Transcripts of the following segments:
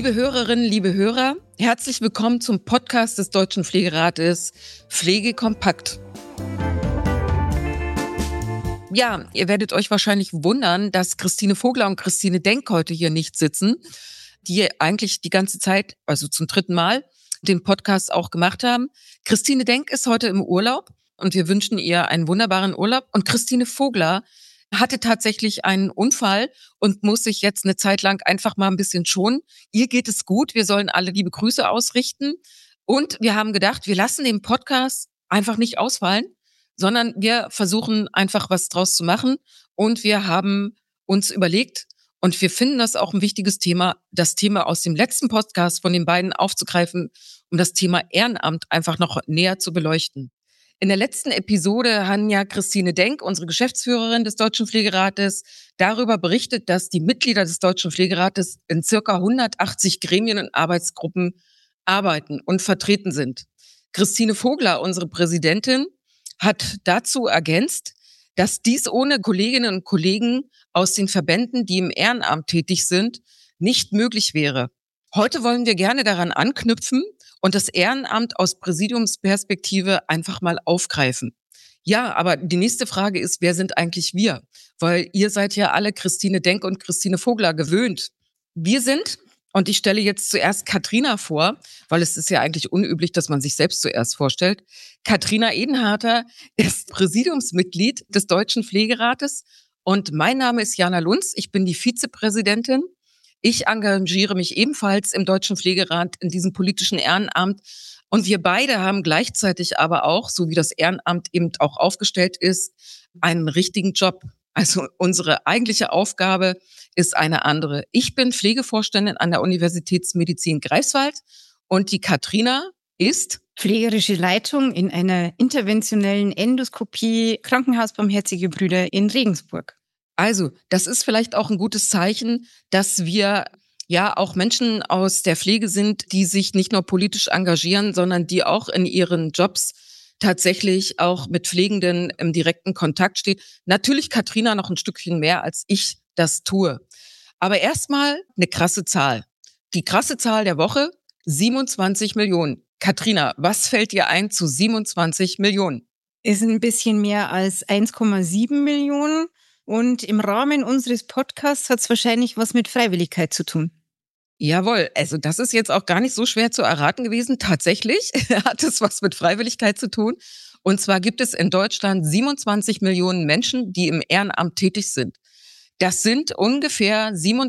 Liebe Hörerinnen, liebe Hörer, herzlich willkommen zum Podcast des Deutschen Pflegerates Pflege kompakt. Ja, ihr werdet euch wahrscheinlich wundern, dass Christine Vogler und Christine Denk heute hier nicht sitzen, die eigentlich die ganze Zeit, also zum 3. Mal, den Podcast auch gemacht haben. Christine Denk ist heute im Urlaub und wir wünschen ihr einen wunderbaren Urlaub. Und Christine Vogler hatte tatsächlich einen Unfall und muss sich jetzt eine Zeit lang einfach mal ein bisschen schonen. Ihr geht es gut, wir sollen alle liebe Grüße ausrichten. Und wir haben gedacht, wir lassen den Podcast einfach nicht ausfallen, sondern wir versuchen einfach was draus zu machen. Und wir haben uns überlegt, und wir finden das auch ein wichtiges Thema, das Thema aus dem letzten Podcast von den beiden aufzugreifen, um das Thema Ehrenamt einfach noch näher zu beleuchten. In der letzten Episode haben ja Christine Denk, unsere Geschäftsführerin des Deutschen Pflegerates, darüber berichtet, dass die Mitglieder des Deutschen Pflegerates in circa 180 Gremien und Arbeitsgruppen arbeiten und vertreten sind. Christine Vogler, unsere Präsidentin, hat dazu ergänzt, dass dies ohne Kolleginnen und Kollegen aus den Verbänden, die im Ehrenamt tätig sind, nicht möglich wäre. Heute wollen wir gerne daran anknüpfen und das Ehrenamt aus Präsidiumsperspektive einfach mal aufgreifen. Ja, aber die nächste Frage ist, wer sind eigentlich wir? Weil ihr seid ja alle Christine Denk und Christine Vogler gewöhnt. Wir sind, und ich stelle jetzt zuerst Katrina vor, weil es ist ja eigentlich unüblich, dass man sich selbst zuerst vorstellt. Katrina Edenharter ist Präsidiumsmitglied des Deutschen Pflegerates und mein Name ist Jana Lunz. Ich bin die Vizepräsidentin. Ich engagiere mich ebenfalls im Deutschen Pflegerat in diesem politischen Ehrenamt. Und wir beide haben gleichzeitig aber auch, so wie das Ehrenamt eben auch aufgestellt ist, einen richtigen Job. Also unsere eigentliche Aufgabe ist eine andere. Ich bin Pflegevorständin an der Universitätsmedizin Greifswald und die Katrina ist pflegerische Leitung in einer interventionellen Endoskopie Krankenhaus Barmherzige Brüder in Regensburg. Also, das ist vielleicht auch ein gutes Zeichen, dass wir ja auch Menschen aus der Pflege sind, die sich nicht nur politisch engagieren, sondern die auch in ihren Jobs tatsächlich auch mit Pflegenden im direkten Kontakt steht. Natürlich Katrina noch ein Stückchen mehr, als ich das tue. Aber erstmal eine krasse Zahl. Die krasse Zahl der Woche, 27 Millionen. Katrina, was fällt dir ein zu 27 Millionen? Ist ein bisschen mehr als 1,7 Millionen. Und im Rahmen unseres Podcasts hat es wahrscheinlich was mit Freiwilligkeit zu tun. Jawohl, also das ist jetzt auch gar nicht so schwer zu erraten gewesen. Tatsächlich hat es was mit Freiwilligkeit zu tun. Und zwar gibt es in Deutschland 27 Millionen Menschen, die im Ehrenamt tätig sind. Das sind ungefähr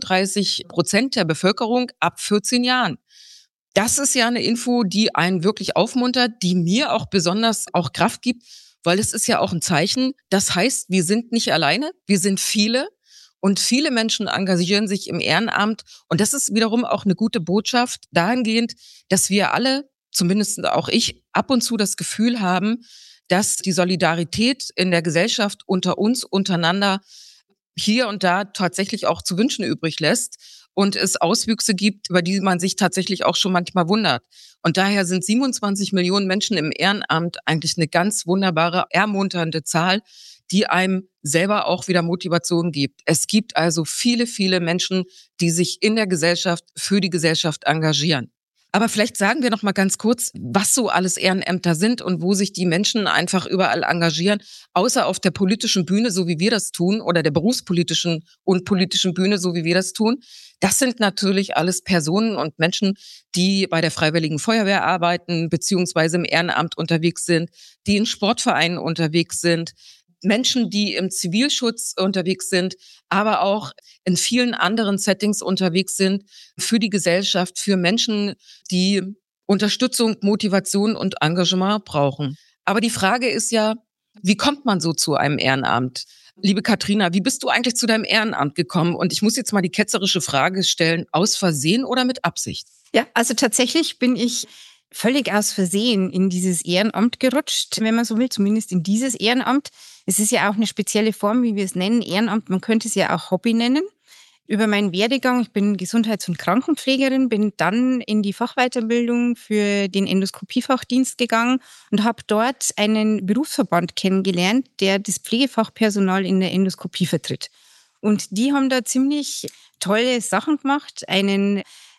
37% der Bevölkerung ab 14 Jahren. Das ist ja eine Info, die einen wirklich aufmuntert, die mir auch besonders auch Kraft gibt, weil es ist ja auch ein Zeichen. Das heißt, wir sind nicht alleine, wir sind viele und viele Menschen engagieren sich im Ehrenamt. Und das ist wiederum auch eine gute Botschaft dahingehend, dass wir alle, zumindest auch ich, ab und zu das Gefühl haben, dass die Solidarität in der Gesellschaft unter uns, untereinander hier und da tatsächlich auch zu wünschen übrig lässt und es Auswüchse gibt, über die man sich tatsächlich auch schon manchmal wundert. Und daher sind 27 Millionen Menschen im Ehrenamt eigentlich eine ganz wunderbare, ermunternde Zahl, die einem selber auch wieder Motivation gibt. Es gibt also viele, viele Menschen, die sich in der Gesellschaft, für die Gesellschaft engagieren. Aber vielleicht sagen wir noch mal ganz kurz, was so alles Ehrenämter sind und wo sich die Menschen einfach überall engagieren, außer auf der politischen Bühne, so wie wir das tun, oder der berufspolitischen und politischen Bühne, so wie wir das tun. Das sind natürlich alles Personen und Menschen, die bei der Freiwilligen Feuerwehr arbeiten, beziehungsweise im Ehrenamt unterwegs sind, die in Sportvereinen unterwegs sind, Menschen, die im Zivilschutz unterwegs sind, aber auch in vielen anderen Settings unterwegs sind für die Gesellschaft, für Menschen, die Unterstützung, Motivation und Engagement brauchen. Aber die Frage ist ja, wie kommt man so zu einem Ehrenamt? Liebe Katrina, wie bist du eigentlich zu deinem Ehrenamt gekommen? Und ich muss jetzt mal die ketzerische Frage stellen, aus Versehen oder mit Absicht? Ja, also tatsächlich bin ich völlig aus Versehen in dieses Ehrenamt gerutscht, wenn man so will, zumindest in dieses Ehrenamt. Es ist ja auch eine spezielle Form, wie wir es nennen, Ehrenamt. Man könnte es ja auch Hobby nennen. Über meinen Werdegang, ich bin Gesundheits- und Krankenpflegerin, bin dann in die Fachweiterbildung für den Endoskopiefachdienst gegangen und habe dort einen Berufsverband kennengelernt, der das Pflegefachpersonal in der Endoskopie vertritt. Und die haben da ziemlich tolle Sachen gemacht, einen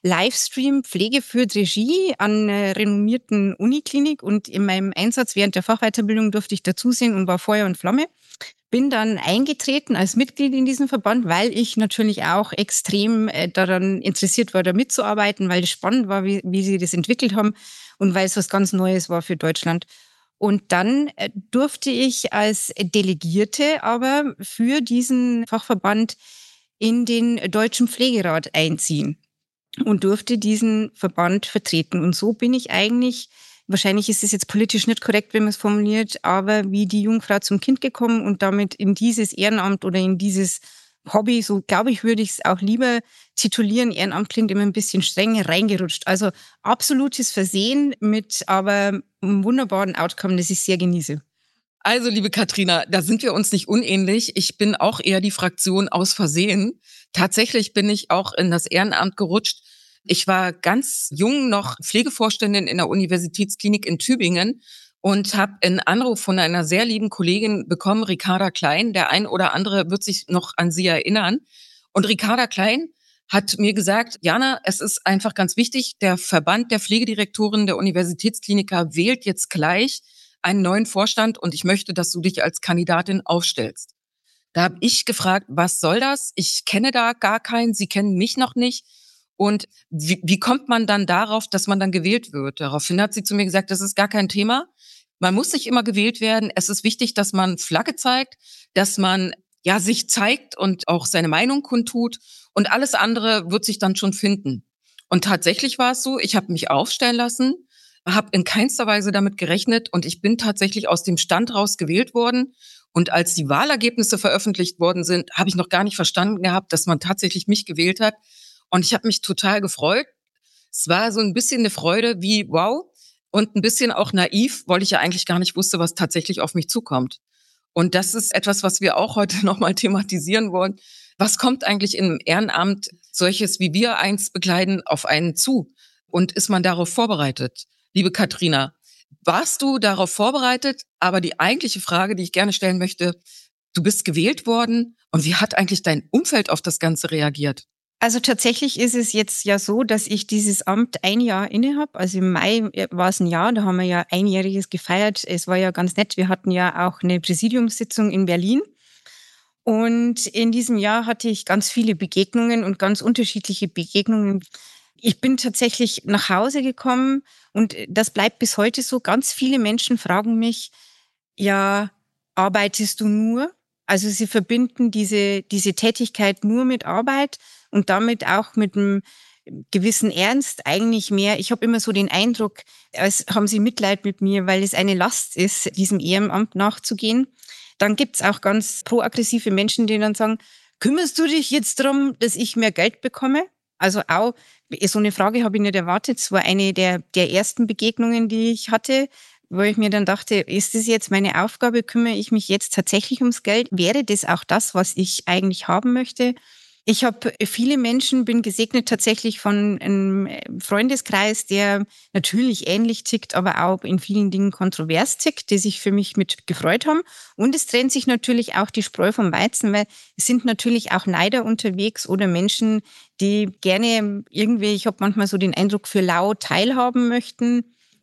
Livestream Pflege führt Regie an einer renommierten Uniklinik und in meinem Einsatz während der Fachweiterbildung durfte ich dazusehen und war Feuer und Flamme. Bin dann eingetreten als Mitglied in diesen Verband, weil ich natürlich auch extrem daran interessiert war, da mitzuarbeiten, weil es spannend war, wie sie das entwickelt haben und weil es was ganz Neues war für Deutschland. Und dann durfte ich als Delegierte aber für diesen Fachverband in den Deutschen Pflegerat einziehen und durfte diesen Verband vertreten. Und so bin ich eigentlich, wahrscheinlich ist es jetzt politisch nicht korrekt, wenn man es formuliert, aber wie die Jungfrau zum Kind gekommen und damit in dieses Ehrenamt oder in dieses Hobby, so glaube ich, würde ich es auch lieber titulieren. Ehrenamt klingt immer ein bisschen streng, reingerutscht. Also absolutes Versehen mit aber einem wunderbaren Outcome, das ich sehr genieße. Also, liebe Katrina, da sind wir uns nicht unähnlich. Ich bin auch eher die Fraktion aus Versehen. Tatsächlich bin ich auch in das Ehrenamt gerutscht. Ich war ganz jung noch Pflegevorständin in der Universitätsklinik in Tübingen und habe einen Anruf von einer sehr lieben Kollegin bekommen, Ricarda Klein. Der ein oder andere wird sich noch an sie erinnern. Und Ricarda Klein hat mir gesagt, Jana, es ist einfach ganz wichtig, der Verband der Pflegedirektoren der Universitätskliniker wählt jetzt gleich einen neuen Vorstand und ich möchte, dass du dich als Kandidatin aufstellst. Da habe ich gefragt, was soll das? Ich kenne da gar keinen, sie kennen mich noch nicht. Und wie kommt man dann darauf, dass man dann gewählt wird? Daraufhin hat sie zu mir gesagt, das ist gar kein Thema. Man muss nicht immer gewählt werden. Es ist wichtig, dass man Flagge zeigt, dass man ja sich zeigt und auch seine Meinung kundtut. Und alles andere wird sich dann schon finden. Und tatsächlich war es so, ich habe mich aufstellen lassen, habe in keinster Weise damit gerechnet und ich bin tatsächlich aus dem Stand raus gewählt worden. Und als die Wahlergebnisse veröffentlicht worden sind, habe ich noch gar nicht verstanden gehabt, dass man tatsächlich mich gewählt hat. Und ich habe mich total gefreut. Es war so ein bisschen eine Freude wie wow und ein bisschen auch naiv, weil ich ja eigentlich gar nicht wusste, was tatsächlich auf mich zukommt. Und das ist etwas, was wir auch heute nochmal thematisieren wollen. Was kommt eigentlich im Ehrenamt, solches wie wir eins bekleiden, auf einen zu? Und ist man darauf vorbereitet? Liebe Katrina, warst du darauf vorbereitet? Aber die eigentliche Frage, die ich gerne stellen möchte, du bist gewählt worden und wie hat eigentlich dein Umfeld auf das Ganze reagiert? Also tatsächlich ist es jetzt ja so, dass ich dieses Amt ein Jahr inne habe. Also im Mai war es ein Jahr, da haben wir ja einjähriges gefeiert. Es war ja ganz nett. Wir hatten ja auch eine Präsidiumssitzung in Berlin. Und in diesem Jahr hatte ich ganz viele Begegnungen und ganz unterschiedliche Begegnungen. Ich bin tatsächlich nach Hause gekommen und das bleibt bis heute so. Ganz viele Menschen fragen mich, ja, arbeitest du nur? Also sie verbinden diese Tätigkeit nur mit Arbeit und damit auch mit einem gewissen Ernst eigentlich mehr. Ich habe immer so den Eindruck, als haben sie Mitleid mit mir, weil es eine Last ist, diesem Ehrenamt nachzugehen. Dann gibt's auch ganz proaggressive Menschen, die dann sagen, kümmerst du dich jetzt darum, dass ich mehr Geld bekomme? Also auch so eine Frage habe ich nicht erwartet. Es war eine der ersten Begegnungen, die ich hatte, wo ich mir dann dachte, ist das jetzt meine Aufgabe? Kümmere ich mich jetzt tatsächlich ums Geld? Wäre das auch das, was ich eigentlich haben möchte? Ich habe viele Menschen, bin gesegnet tatsächlich von einem Freundeskreis, der natürlich ähnlich tickt, aber auch in vielen Dingen kontrovers tickt, die sich für mich mit gefreut haben. Und es trennt sich natürlich auch die Spreu vom Weizen, weil es sind natürlich auch Neider unterwegs oder Menschen, die gerne irgendwie, ich habe manchmal so den Eindruck, für lau teilhaben möchten.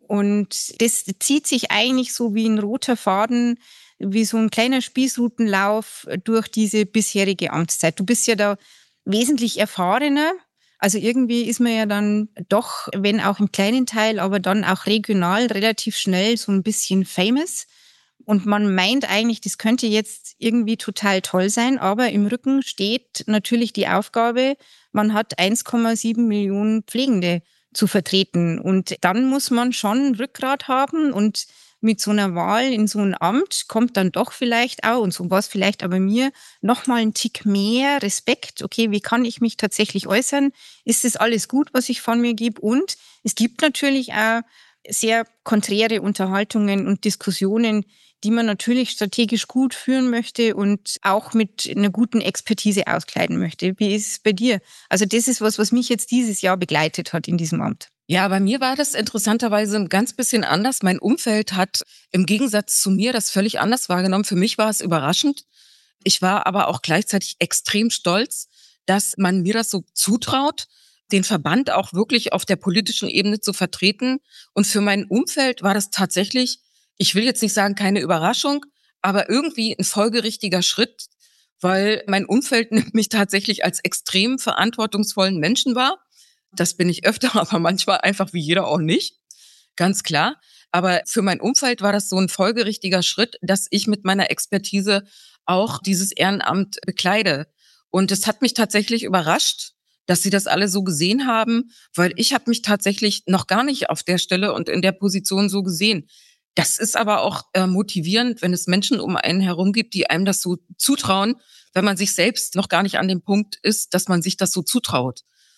Und das zieht sich eigentlich so wie ein roter Faden, wie so ein kleiner Spießrutenlauf durch diese bisherige Amtszeit. Du bist ja da wesentlich erfahrener. Also irgendwie ist man ja dann doch, wenn auch im kleinen Teil, aber dann auch regional relativ schnell so ein bisschen famous. Und man meint eigentlich, das könnte jetzt irgendwie total toll sein, aber im Rücken steht natürlich die Aufgabe, man hat 1,7 Millionen Pflegende zu vertreten. Und dann muss man schon Rückgrat haben und mit so einer Wahl in so ein Amt kommt dann doch vielleicht auch, und so war es vielleicht aber mir, nochmal ein Tick mehr Respekt. Okay, wie kann ich mich tatsächlich äußern? Ist das alles gut, was ich von mir gebe? Und es gibt natürlich auch sehr konträre Unterhaltungen und Diskussionen, die man natürlich strategisch gut führen möchte und auch mit einer guten Expertise auskleiden möchte. Wie ist es bei dir? Also das ist was mich jetzt dieses Jahr begleitet hat in diesem Amt. Ja, bei mir war das interessanterweise ein ganz bisschen anders. Mein Umfeld hat im Gegensatz zu mir das völlig anders wahrgenommen. Für mich war es überraschend. Ich war aber auch gleichzeitig extrem stolz, dass man mir das so zutraut. den Verband auch wirklich auf der politischen Ebene zu vertreten. Und für mein Umfeld war das tatsächlich, ich will jetzt nicht sagen, keine Überraschung, aber irgendwie ein folgerichtiger Schritt, weil mein Umfeld nimmt mich tatsächlich als extrem verantwortungsvollen Menschen wahr. Das bin ich öfter, aber manchmal einfach wie jeder auch nicht. Ganz klar. Aber für mein Umfeld war das so ein folgerichtiger Schritt, dass ich mit meiner Expertise auch dieses Ehrenamt bekleide. Und es hat mich tatsächlich überrascht, dass sie das alle so gesehen haben, weil ich habe mich tatsächlich noch gar nicht auf der Stelle und in der Position so gesehen. Das ist aber auch motivierend, wenn es Menschen um einen herum gibt, die einem das so zutrauen, wenn man sich selbst noch gar nicht an dem Punkt ist, dass man sich das so zutraut.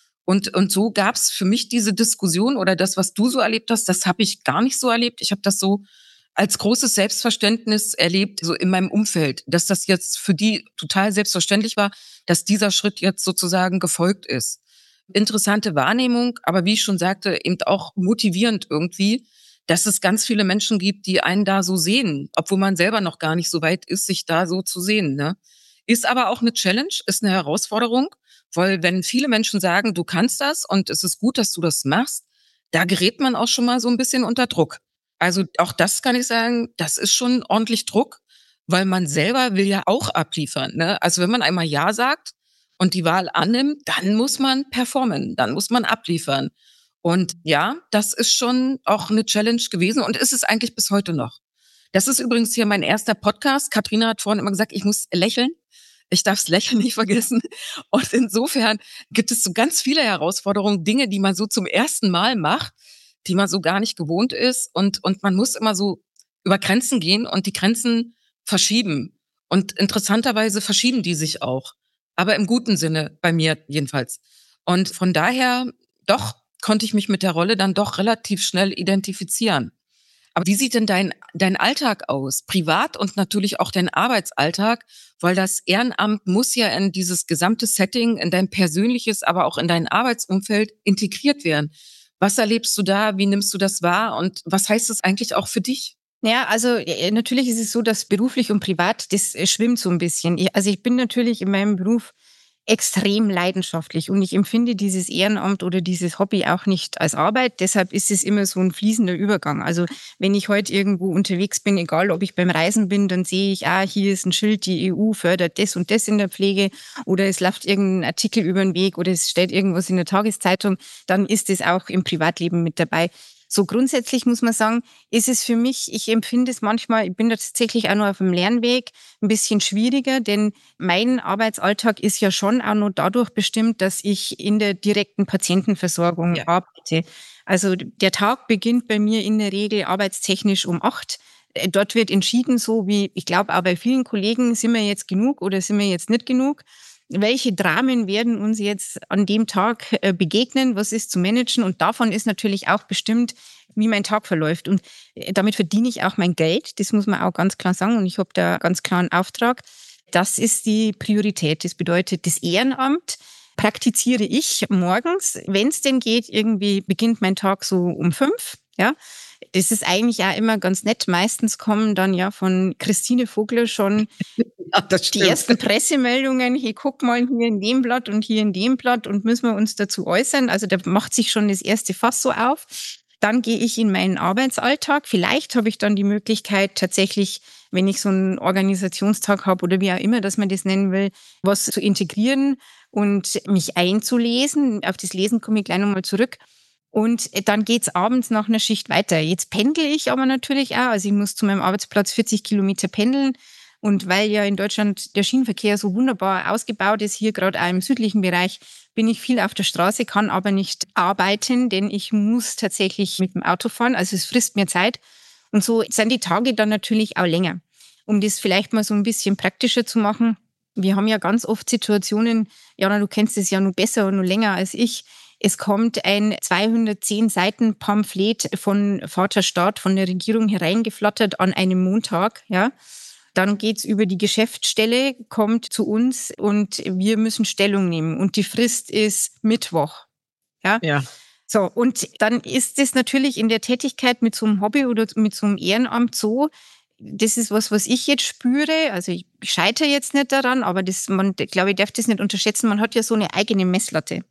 Und so gab's für mich diese Diskussion oder das, was du so erlebt hast, das habe ich gar nicht so erlebt. Ich habe das so als großes Selbstverständnis erlebt, so in meinem Umfeld, dass das jetzt für die total selbstverständlich war, dass dieser Schritt jetzt sozusagen gefolgt ist. Interessante Wahrnehmung, aber wie ich schon sagte, eben auch motivierend irgendwie, dass es ganz viele Menschen gibt, die einen da so sehen, obwohl man selber noch gar nicht so weit ist, sich da so zu sehen, ne? Ist aber auch eine Challenge, ist eine Herausforderung, weil wenn viele Menschen sagen, du kannst das und es ist gut, dass du das machst, da gerät man auch schon mal so ein bisschen unter Druck. Also auch das kann ich sagen, das ist schon ordentlich Druck, weil man selber will ja auch abliefern, ne? Also wenn man einmal Ja sagt und die Wahl annimmt, dann muss man performen, dann muss man abliefern. Und ja, das ist schon auch eine Challenge gewesen und ist es eigentlich bis heute noch. Das ist übrigens hier mein erster Podcast. Katrina hat vorhin immer gesagt, ich muss lächeln. Ich darf das Lächeln nicht vergessen. Und insofern gibt es so ganz viele Herausforderungen, Dinge, die man so zum ersten Mal macht, die man so gar nicht gewohnt ist. Und man muss immer so über Grenzen gehen und die Grenzen verschieben. Und interessanterweise verschieben die sich auch. Aber im guten Sinne, bei mir jedenfalls. Und von daher, doch, konnte ich mich mit der Rolle dann doch relativ schnell identifizieren. Aber wie sieht denn dein Alltag aus? Privat und natürlich auch dein Arbeitsalltag, weil das Ehrenamt muss ja in dieses gesamte Setting, in dein persönliches, aber auch in dein Arbeitsumfeld integriert werden. Was erlebst du da? Wie nimmst du das wahr? Und was heißt das eigentlich auch für dich? Ja, also natürlich ist es so, dass beruflich und privat, das schwimmt so ein bisschen. Also ich bin natürlich in meinem Beruf extrem leidenschaftlich und ich empfinde dieses Ehrenamt oder dieses Hobby auch nicht als Arbeit. Deshalb ist es immer so ein fließender Übergang. Also wenn ich heute irgendwo unterwegs bin, egal ob ich beim Reisen bin, dann sehe ich, hier ist ein Schild, die EU fördert das und das in der Pflege oder es läuft irgendein Artikel über den Weg oder es steht irgendwas in der Tageszeitung, dann ist es auch im Privatleben mit dabei. So grundsätzlich muss man sagen, ist es für mich, ich empfinde es manchmal, ich bin da tatsächlich auch noch auf dem Lernweg, ein bisschen schwieriger, denn mein Arbeitsalltag ist ja schon auch noch dadurch bestimmt, dass ich in der direkten Patientenversorgung Ja. arbeite. Also der Tag beginnt bei mir in der Regel arbeitstechnisch um 8. Dort wird entschieden, so wie, ich glaube auch bei vielen Kollegen, sind wir jetzt genug oder sind wir jetzt nicht genug? Welche Dramen werden uns jetzt an dem Tag begegnen? Was ist zu managen? Und davon ist natürlich auch bestimmt, wie mein Tag verläuft. Und damit verdiene ich auch mein Geld. Das muss man auch ganz klar sagen. Und ich habe da ganz klar einen Auftrag. Das ist die Priorität. Das bedeutet, das Ehrenamt praktiziere ich morgens. Wenn es denn geht, irgendwie beginnt mein Tag so um 5. Ja, das ist eigentlich auch immer ganz nett. Meistens kommen dann ja von Christine Vogler schon Ja, das die stimmt. ersten Pressemeldungen. Hey, guck mal hier in dem Blatt und hier in dem Blatt und müssen wir uns dazu äußern. Also da macht sich schon das erste Fass so auf. Dann gehe ich in meinen Arbeitsalltag. Vielleicht habe ich dann die Möglichkeit tatsächlich, wenn ich so einen Organisationstag habe oder wie auch immer, dass man das nennen will, was zu integrieren und mich einzulesen. Auf das Lesen komme ich gleich nochmal zurück. Und dann geht's abends nach einer Schicht weiter. Jetzt pendle ich aber natürlich auch. Also ich muss zu meinem Arbeitsplatz 40 Kilometer pendeln. Und weil ja in Deutschland der Schienenverkehr so wunderbar ausgebaut ist, hier gerade auch im südlichen Bereich, bin ich viel auf der Straße, kann aber nicht arbeiten, denn ich muss tatsächlich mit dem Auto fahren. Also es frisst mir Zeit. Und so sind die Tage dann natürlich auch länger. Um das vielleicht mal so ein bisschen praktischer zu machen. Wir haben ja ganz oft Situationen, Jana, du kennst es ja nur besser und nur länger als ich. Es kommt ein 210 Seiten Pamphlet von Vaterstaat, von der Regierung hereingeflattert an einem Montag, ja. Dann geht's über die Geschäftsstelle, kommt zu uns und wir müssen Stellung nehmen. Und die Frist ist Mittwoch. Ja. Ja. So, und dann ist es natürlich in der Tätigkeit mit so einem Hobby oder mit so einem Ehrenamt so, das ist was ich jetzt spüre. Also ich scheitere jetzt nicht daran, aber man, glaube ich, darf das nicht unterschätzen. Man hat ja so eine eigene Messlatte.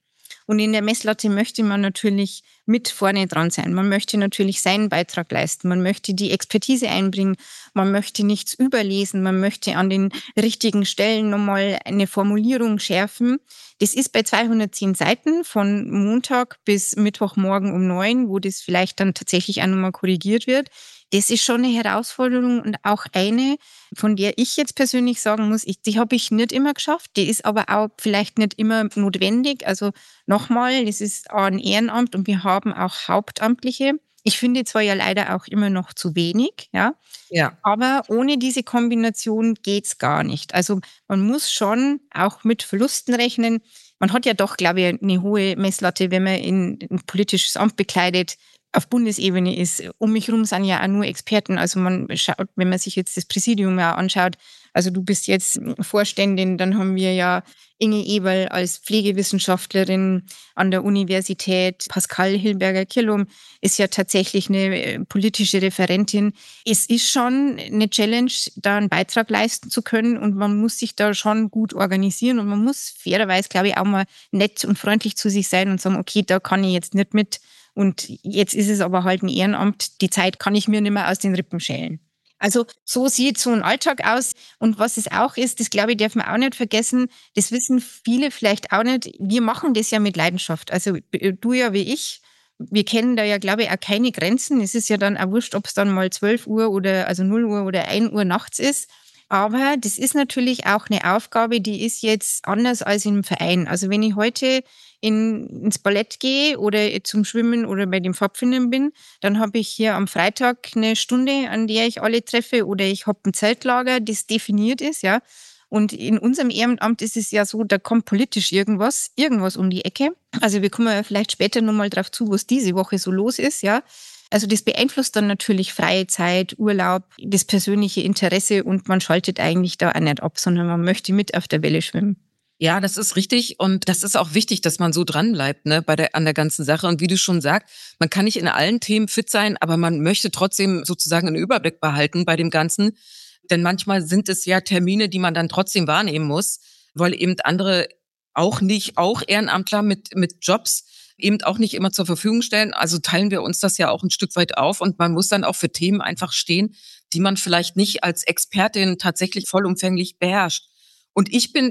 Und in der Messlatte möchte man natürlich mit vorne dran sein. Man möchte natürlich seinen Beitrag leisten. Man möchte die Expertise einbringen. Man möchte nichts überlesen. Man möchte an den richtigen Stellen nochmal eine Formulierung schärfen. Das ist bei 210 Seiten von Montag bis Mittwochmorgen um 9, wo das vielleicht dann tatsächlich auch nochmal korrigiert wird. Das ist schon eine Herausforderung und auch eine, von der ich jetzt persönlich sagen muss, die habe ich nicht immer geschafft. Die ist aber auch vielleicht nicht immer notwendig. Also nochmal, das ist ein Ehrenamt und wir haben auch Hauptamtliche. Ich finde zwar ja leider auch immer noch zu wenig, ja. Ja. Aber ohne diese Kombination geht's gar nicht. Also man muss schon auch mit Verlusten rechnen. Man hat ja doch, glaube ich, eine hohe Messlatte, wenn man in ein politisches Amt bekleidet, auf Bundesebene ist. Um mich herum sind ja auch nur Experten. Also man schaut, wenn man sich jetzt das Präsidium ja anschaut, also du bist jetzt Vorständin, dann haben wir ja Inge Eberl als Pflegewissenschaftlerin an der Universität. Pascal Hilberger-Kirlum ist ja tatsächlich eine politische Referentin. Es ist schon eine Challenge, da einen Beitrag leisten zu können und man muss sich da schon gut organisieren und man muss fairerweise, glaube ich, auch mal nett und freundlich zu sich sein und sagen, okay, da kann ich jetzt nicht mit und jetzt ist es aber halt ein Ehrenamt, die Zeit kann ich mir nicht mehr aus den Rippen schälen. Also so sieht so ein Alltag aus. Und was es auch ist, das glaube ich, darf man auch nicht vergessen, das wissen viele vielleicht auch nicht, wir machen das ja mit Leidenschaft. Also du ja wie ich, wir kennen da ja, glaube ich, auch keine Grenzen. Es ist ja dann auch wurscht, ob es dann mal 12 Uhr oder also 0 Uhr oder 1 Uhr nachts ist. Aber das ist natürlich auch eine Aufgabe, die ist jetzt anders als im Verein. Also wenn ich heute ins Ballett gehe oder zum Schwimmen oder bei dem Pfadfindern bin, dann habe ich hier am Freitag eine Stunde, an der ich alle treffe oder ich habe ein Zeltlager, das definiert ist, ja. Und in unserem Ehrenamt ist es ja so, da kommt politisch irgendwas um die Ecke. Also wir kommen ja vielleicht später nochmal drauf zu, was diese Woche so los ist, ja. Also das beeinflusst dann natürlich freie Zeit, Urlaub, das persönliche Interesse und man schaltet eigentlich da auch nicht ab, sondern man möchte mit auf der Welle schwimmen. Ja, das ist richtig und das ist auch wichtig, dass man so dranbleibt, ne, an der ganzen Sache. Und wie du schon sagst, man kann nicht in allen Themen fit sein, aber man möchte trotzdem sozusagen einen Überblick behalten bei dem Ganzen. Denn manchmal sind es ja Termine, die man dann trotzdem wahrnehmen muss, weil eben andere auch Ehrenamtler mit Jobs eben auch nicht immer zur Verfügung stellen. Also teilen wir uns das ja auch ein Stück weit auf und man muss dann auch für Themen einfach stehen, die man vielleicht nicht als Expertin tatsächlich vollumfänglich beherrscht. Und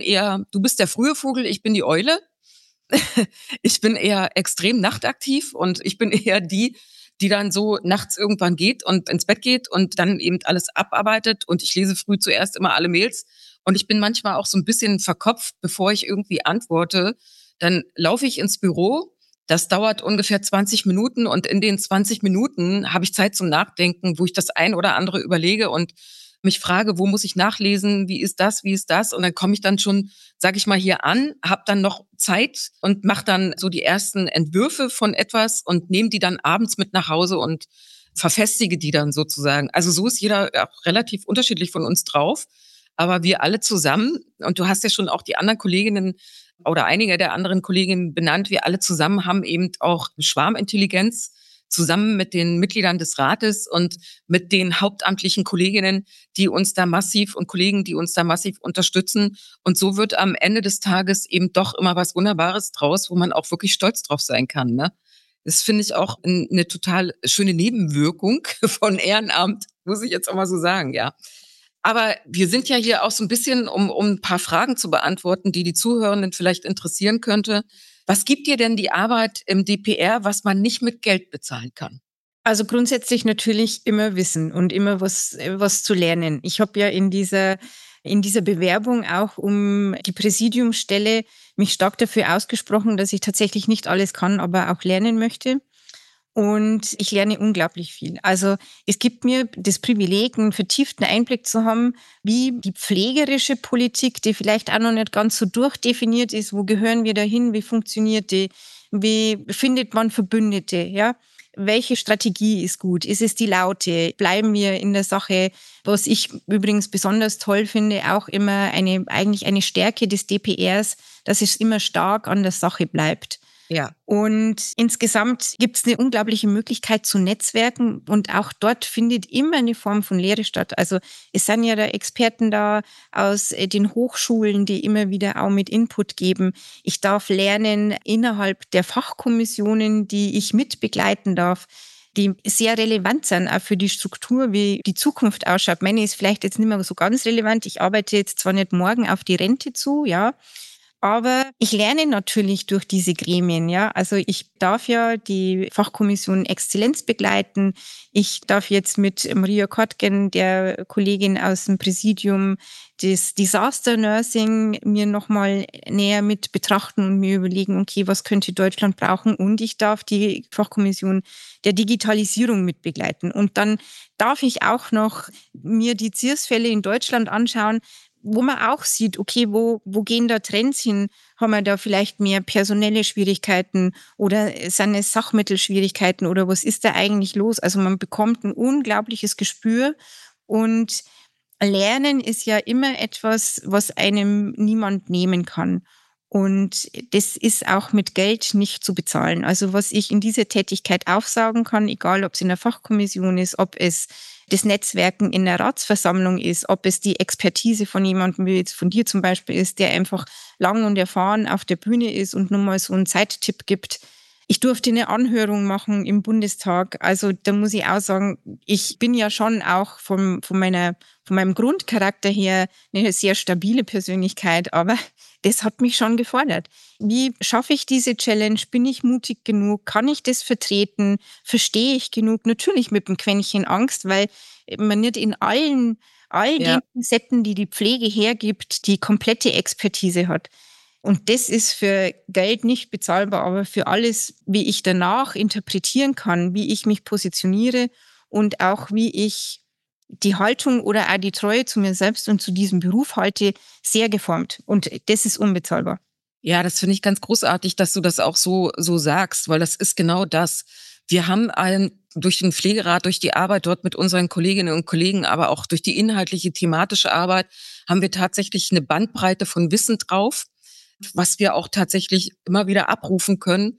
du bist der frühe Vogel, ich bin die Eule. Ich bin eher extrem nachtaktiv und ich bin eher die dann so nachts irgendwann geht und ins Bett geht und dann eben alles abarbeitet und ich lese früh zuerst immer alle Mails und ich bin manchmal auch so ein bisschen verkopft, bevor ich irgendwie antworte. Dann laufe ich ins Büro, das dauert ungefähr 20 Minuten und in den 20 Minuten habe ich Zeit zum Nachdenken, wo ich das ein oder andere überlege und mich frage, wo muss ich nachlesen, wie ist das? Und dann komme ich dann schon, sage ich mal, hier an, habe dann noch Zeit und mache dann so die ersten Entwürfe von etwas und nehme die dann abends mit nach Hause und verfestige die dann sozusagen. Also so ist jeder auch relativ unterschiedlich von uns drauf, aber wir alle zusammen, und du hast ja schon auch die anderen Kolleginnen oder einige der anderen Kolleginnen benannt, wir alle zusammen haben eben auch Schwarmintelligenz, zusammen mit den Mitgliedern des Rates und mit den hauptamtlichen Kolleginnen, die uns da massiv und Kollegen, die uns da massiv unterstützen. Und so wird am Ende des Tages eben doch immer was Wunderbares draus, wo man auch wirklich stolz drauf sein kann, ne? Das finde ich auch eine total schöne Nebenwirkung von Ehrenamt, muss ich jetzt auch mal so sagen, ja. Aber wir sind ja hier auch so ein bisschen, um ein paar Fragen zu beantworten, die Zuhörenden vielleicht interessieren könnte. Was gibt dir denn die Arbeit im DPR, was man nicht mit Geld bezahlen kann? Also grundsätzlich natürlich immer Wissen und immer was zu lernen. Ich habe ja in dieser Bewerbung auch um die Präsidiumsstelle mich stark dafür ausgesprochen, dass ich tatsächlich nicht alles kann, aber auch lernen möchte. Und ich lerne unglaublich viel. Also es gibt mir das Privileg, einen vertieften Einblick zu haben, wie die pflegerische Politik, die vielleicht auch noch nicht ganz so durchdefiniert ist, wo gehören wir dahin, wie funktioniert die, wie findet man Verbündete, ja? Welche Strategie ist gut? Ist es die Laute? Bleiben wir in der Sache? Was ich übrigens besonders toll finde, auch immer eigentlich eine Stärke des DPRs, dass es immer stark an der Sache bleibt. Ja. Und insgesamt gibt es eine unglaubliche Möglichkeit zu netzwerken und auch dort findet immer eine Form von Lehre statt. Also es sind ja da Experten da aus den Hochschulen, die immer wieder auch mit Input geben. Ich darf lernen innerhalb der Fachkommissionen, die ich mitbegleiten darf, die sehr relevant sind, auch für die Struktur, wie die Zukunft ausschaut. Meine ist vielleicht jetzt nicht mehr so ganz relevant. Ich arbeite jetzt zwar nicht morgen auf die Rente zu, ja, aber ich lerne natürlich durch diese Gremien, ja. Also ich darf ja die Fachkommission Exzellenz begleiten. Ich darf jetzt mit Maria Kottgen, der Kollegin aus dem Präsidium, das Disaster Nursing mir nochmal näher mit betrachten und mir überlegen, okay, was könnte Deutschland brauchen? Und ich darf die Fachkommission der Digitalisierung mit begleiten. Und dann darf ich auch noch mir die CIRS-Fälle in Deutschland anschauen, wo man auch sieht, okay, wo gehen da Trends hin? Haben wir da vielleicht mehr personelle Schwierigkeiten oder sind es Sachmittelschwierigkeiten oder was ist da eigentlich los? Also man bekommt ein unglaubliches Gespür und Lernen ist ja immer etwas, was einem niemand nehmen kann. Und das ist auch mit Geld nicht zu bezahlen. Also was ich in dieser Tätigkeit aufsaugen kann, egal ob es in der Fachkommission ist, ob es das Netzwerken in der Ratsversammlung ist, ob es die Expertise von jemandem wie jetzt von dir zum Beispiel ist, der einfach lang und erfahren auf der Bühne ist und nur mal so einen Zeittipp gibt. Ich durfte eine Anhörung machen im Bundestag. Also da muss ich auch sagen, ich bin ja schon auch von meinem Grundcharakter her eine sehr stabile Persönlichkeit, aber das hat mich schon gefordert. Wie schaffe ich diese Challenge? Bin ich mutig genug? Kann ich das vertreten? Verstehe ich genug? Natürlich mit einem Quäntchen Angst, weil man nicht in all den Ja. Facetten, die die Pflege hergibt, die komplette Expertise hat. Und das ist für Geld nicht bezahlbar, aber für alles, wie ich danach interpretieren kann, wie ich mich positioniere und auch wie ich die Haltung oder auch die Treue zu mir selbst und zu diesem Beruf halte, sehr geformt. Und das ist unbezahlbar. Ja, das finde ich ganz großartig, dass du das auch so sagst, weil das ist genau das. Wir haben durch den Pflegerat, durch die Arbeit dort mit unseren Kolleginnen und Kollegen, aber auch durch die inhaltliche, thematische Arbeit, haben wir tatsächlich eine Bandbreite von Wissen drauf, was wir auch tatsächlich immer wieder abrufen können,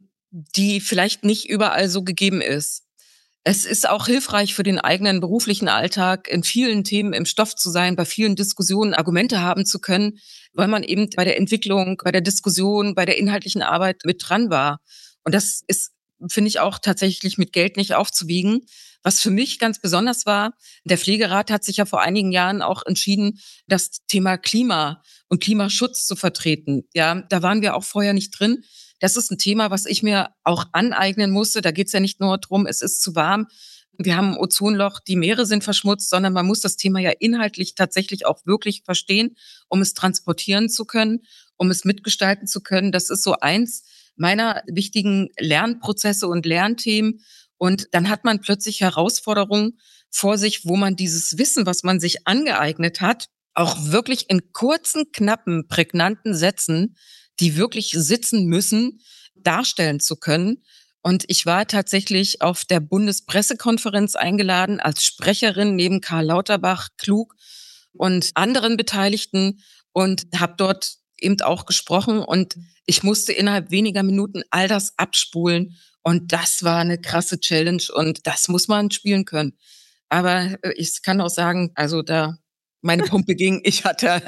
die vielleicht nicht überall so gegeben ist. Es ist auch hilfreich für den eigenen beruflichen Alltag, in vielen Themen im Stoff zu sein, bei vielen Diskussionen Argumente haben zu können, weil man eben bei der Entwicklung, bei der Diskussion, bei der inhaltlichen Arbeit mit dran war. Und das ist, finde ich, auch tatsächlich mit Geld nicht aufzuwiegen. Was für mich ganz besonders war, der Pflegerat hat sich ja vor einigen Jahren auch entschieden, das Thema Klima und Klimaschutz zu vertreten. Ja, da waren wir auch vorher nicht drin. Das ist ein Thema, was ich mir auch aneignen musste. Da geht es ja nicht nur darum, es ist zu warm, wir haben ein Ozonloch, die Meere sind verschmutzt, sondern man muss das Thema ja inhaltlich tatsächlich auch wirklich verstehen, um es transportieren zu können, um es mitgestalten zu können. Das ist so eins meiner wichtigen Lernprozesse und Lernthemen. Und dann hat man plötzlich Herausforderungen vor sich, wo man dieses Wissen, was man sich angeeignet hat, auch wirklich in kurzen, knappen, prägnanten Sätzen, die wirklich sitzen müssen, darstellen zu können. Und ich war tatsächlich auf der Bundespressekonferenz eingeladen als Sprecherin neben Karl Lauterbach, Klug und anderen Beteiligten und habe dort eben auch gesprochen. Und ich musste innerhalb weniger Minuten all das abspulen. Und das war eine krasse Challenge und das muss man spielen können. Aber ich kann auch sagen, also da meine Pumpe ging, ich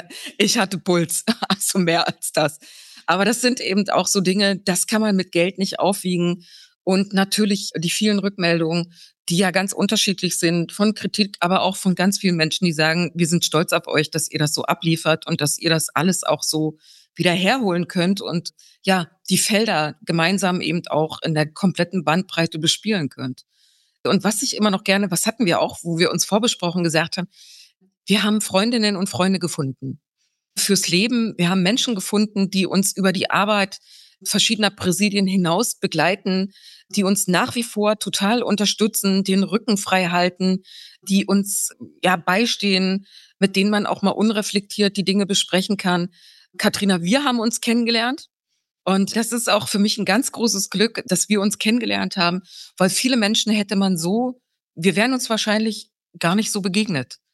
hatte Puls, also mehr als das. Aber das sind eben auch so Dinge, das kann man mit Geld nicht aufwiegen. Und natürlich die vielen Rückmeldungen, die ja ganz unterschiedlich sind, von Kritik, aber auch von ganz vielen Menschen, die sagen, wir sind stolz auf euch, dass ihr das so abliefert und dass ihr das alles auch so wieder herholen könnt und ja, die Felder gemeinsam eben auch in der kompletten Bandbreite bespielen könnt. Und was ich immer noch gerne, was hatten wir auch, wo wir uns vorbesprochen gesagt haben, wir haben Freundinnen und Freunde gefunden fürs Leben. Wir haben Menschen gefunden, die uns über die Arbeit verschiedener Präsidien hinaus begleiten, die uns nach wie vor total unterstützen, den Rücken frei halten, die uns ja beistehen, mit denen man auch mal unreflektiert die Dinge besprechen kann. Katrina, wir haben uns kennengelernt. Und das ist auch für mich ein ganz großes Glück, dass wir uns kennengelernt haben, weil viele Menschen hätte man so, wir wären uns wahrscheinlich gar nicht so begegnet.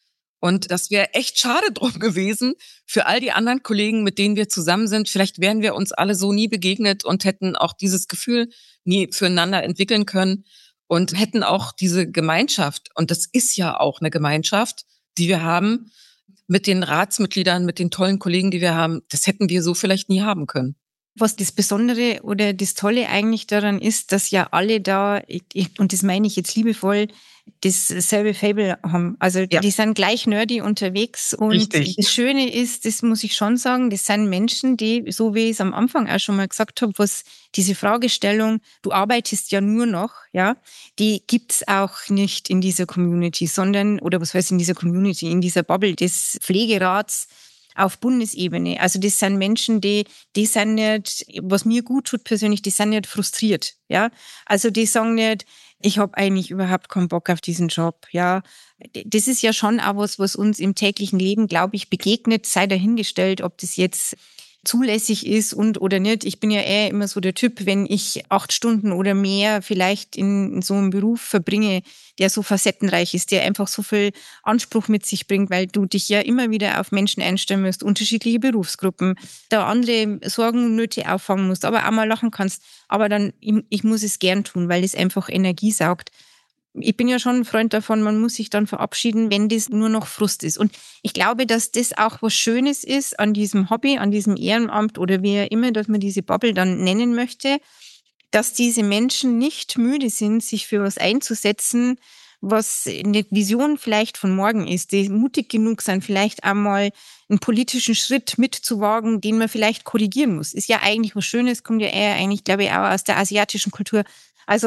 Und das wäre echt schade drum gewesen für all die anderen Kollegen, mit denen wir zusammen sind. Vielleicht wären wir uns alle so nie begegnet und hätten auch dieses Gefühl nie füreinander entwickeln können und hätten auch diese Gemeinschaft. Und das ist ja auch eine Gemeinschaft, die wir haben mit den Ratsmitgliedern, mit den tollen Kollegen, die wir haben. Das hätten wir so vielleicht nie haben können. Was das Besondere oder das Tolle eigentlich daran ist, dass ja alle da, und das meine ich jetzt liebevoll, dasselbe Fable haben. Also Ja. die sind gleich nerdy unterwegs. Und Richtig. das Schöne ist, das muss ich schon sagen, das sind Menschen, die, so wie ich es am Anfang auch schon mal gesagt habe, was diese Fragestellung, du arbeitest ja nur noch, ja, die gibt's auch nicht in dieser Community, sondern, oder was heißt in dieser Community, in dieser Bubble des Pflegerats auf Bundesebene. Also das sind Menschen, die sind nicht, was mir gut tut persönlich, die sind nicht frustriert, ja. Also die sagen nicht, ich habe eigentlich überhaupt keinen Bock auf diesen Job, ja. Das ist ja schon auch was uns im täglichen Leben, glaube ich, begegnet, sei dahingestellt, ob das jetzt zulässig ist und oder nicht. Ich bin ja eher immer so der Typ, wenn ich 8 Stunden oder mehr vielleicht in so einem Beruf verbringe, der so facettenreich ist, der einfach so viel Anspruch mit sich bringt, weil du dich ja immer wieder auf Menschen einstellen musst, unterschiedliche Berufsgruppen, da andere Sorgen und Nöte auffangen musst, aber auch mal lachen kannst. Aber dann, ich muss es gern tun, weil es einfach Energie saugt. Ich bin ja schon ein Freund davon, man muss sich dann verabschieden, wenn das nur noch Frust ist. Und ich glaube, dass das auch was Schönes ist an diesem Hobby, an diesem Ehrenamt oder wie auch immer, dass man diese Bubble dann nennen möchte, dass diese Menschen nicht müde sind, sich für was einzusetzen, was eine Vision vielleicht von morgen ist, die mutig genug sind, vielleicht einmal einen politischen Schritt mitzuwagen, den man vielleicht korrigieren muss. Ist ja eigentlich was Schönes, kommt ja eher eigentlich, glaube ich, auch aus der asiatischen Kultur. Also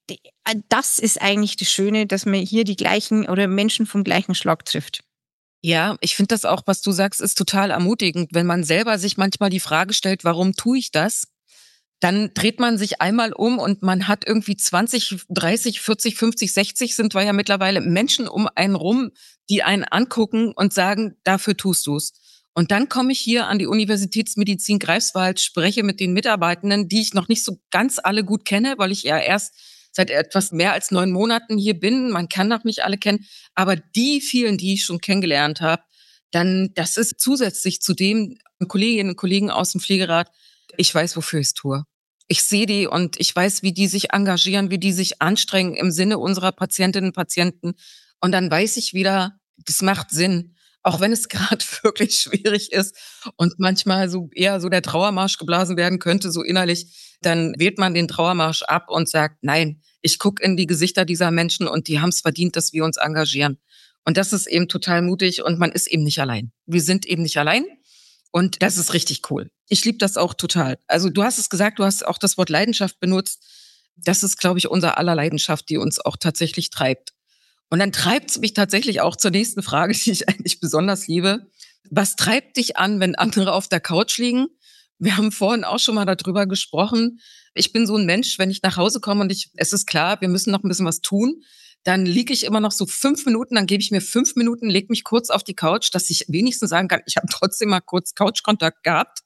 das ist eigentlich das Schöne, dass man hier die gleichen oder Menschen vom gleichen Schlag trifft. Ja, ich finde das auch, was du sagst, ist total ermutigend. Wenn man selber sich manchmal die Frage stellt, warum tue ich das? Dann dreht man sich einmal um und man hat irgendwie 20, 30, 40, 50, 60 sind wir ja mittlerweile Menschen um einen rum, die einen angucken und sagen, dafür tust du's. Und dann komme ich hier an die Universitätsmedizin Greifswald, spreche mit den Mitarbeitenden, die ich noch nicht so ganz alle gut kenne, weil ich ja erst seit etwas mehr als 9 Monaten hier bin. Man kann noch nicht alle kennen. Aber die vielen, die ich schon kennengelernt habe, dann, das ist zusätzlich zu den Kolleginnen und Kollegen aus dem Pflegerat, ich weiß, wofür ich es tue. Ich sehe die und ich weiß, wie die sich engagieren, wie die sich anstrengen im Sinne unserer Patientinnen und Patienten. Und dann weiß ich wieder, das macht Sinn, auch wenn es gerade wirklich schwierig ist und manchmal so eher so der Trauermarsch geblasen werden könnte, so innerlich, dann wählt man den Trauermarsch ab und sagt, nein, ich gucke in die Gesichter dieser Menschen und die haben es verdient, dass wir uns engagieren. Und das ist eben total mutig und man ist eben nicht allein. Wir sind eben nicht allein. Und das ist richtig cool. Ich liebe das auch total. Also du hast es gesagt, du hast auch das Wort Leidenschaft benutzt. Das ist, glaube ich, unser aller Leidenschaft, die uns auch tatsächlich treibt. Und dann treibt es mich tatsächlich auch zur nächsten Frage, die ich eigentlich besonders liebe. Was treibt dich an, wenn andere auf der Couch liegen? Wir haben vorhin auch schon mal darüber gesprochen. Ich bin so ein Mensch, wenn ich nach Hause komme und es ist klar, wir müssen noch ein bisschen was tun, dann liege ich immer noch so 5 Minuten, dann gebe ich mir 5 Minuten, lege mich kurz auf die Couch, dass ich wenigstens sagen kann, ich habe trotzdem mal kurz Couchkontakt gehabt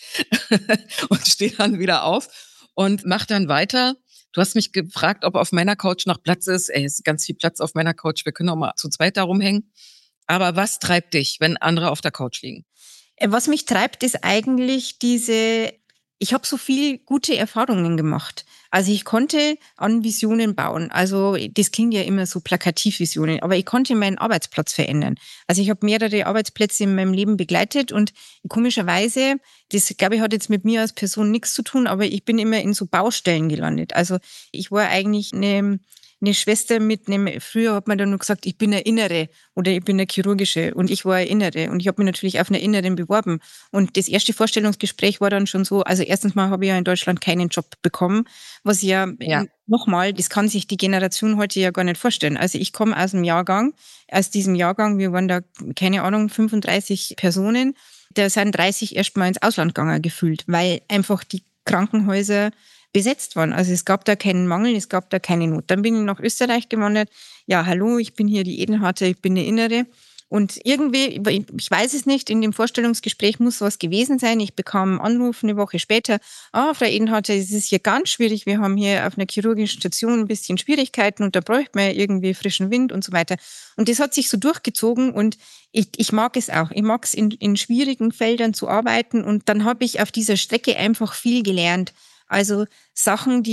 und stehe dann wieder auf und mache dann weiter. Du hast mich gefragt, ob auf meiner Couch noch Platz ist. Ey, es ist ganz viel Platz auf meiner Couch. Wir können auch mal zu zweit da rumhängen. Aber was treibt dich, wenn andere auf der Couch liegen? Was mich treibt, ist eigentlich ich habe so viel gute Erfahrungen gemacht. Also ich konnte an Visionen bauen. Also das klingt ja immer so plakativ Visionen, aber ich konnte meinen Arbeitsplatz verändern. Also ich habe mehrere Arbeitsplätze in meinem Leben begleitet und komischerweise, das glaube ich hat jetzt mit mir als Person nichts zu tun, aber ich bin immer in so Baustellen gelandet. Also ich war eigentlich eine Schwester mit früher hat man dann nur gesagt, ich bin eine Innere oder ich bin eine chirurgische und ich war eine Innere und ich habe mich natürlich auf eine Inneren beworben. Und das erste Vorstellungsgespräch war dann schon so, also erstens mal habe ich ja in Deutschland keinen Job bekommen, was ja, nochmal, das kann sich die Generation heute ja gar nicht vorstellen. Also ich komme aus diesem Jahrgang, wir waren da, keine Ahnung, 35 Personen, da sind 30 erstmal ins Ausland gegangen gefühlt, weil einfach die Krankenhäuser besetzt waren. Also es gab da keinen Mangel, es gab da keine Not. Dann bin ich nach Österreich gewandert. Ja, hallo, ich bin hier die Edenharter, ich bin eine Innere. Und irgendwie, ich weiß es nicht, in dem Vorstellungsgespräch muss was gewesen sein. Ich bekam einen Anruf eine Woche später. Frau Edenharter, es ist hier ganz schwierig. Wir haben hier auf einer chirurgischen Station ein bisschen Schwierigkeiten und da bräuchte man ja irgendwie frischen Wind und so weiter. Und das hat sich so durchgezogen und ich mag es auch. Ich mag es in schwierigen Feldern zu arbeiten und dann habe ich auf dieser Strecke einfach viel gelernt. Also Sachen,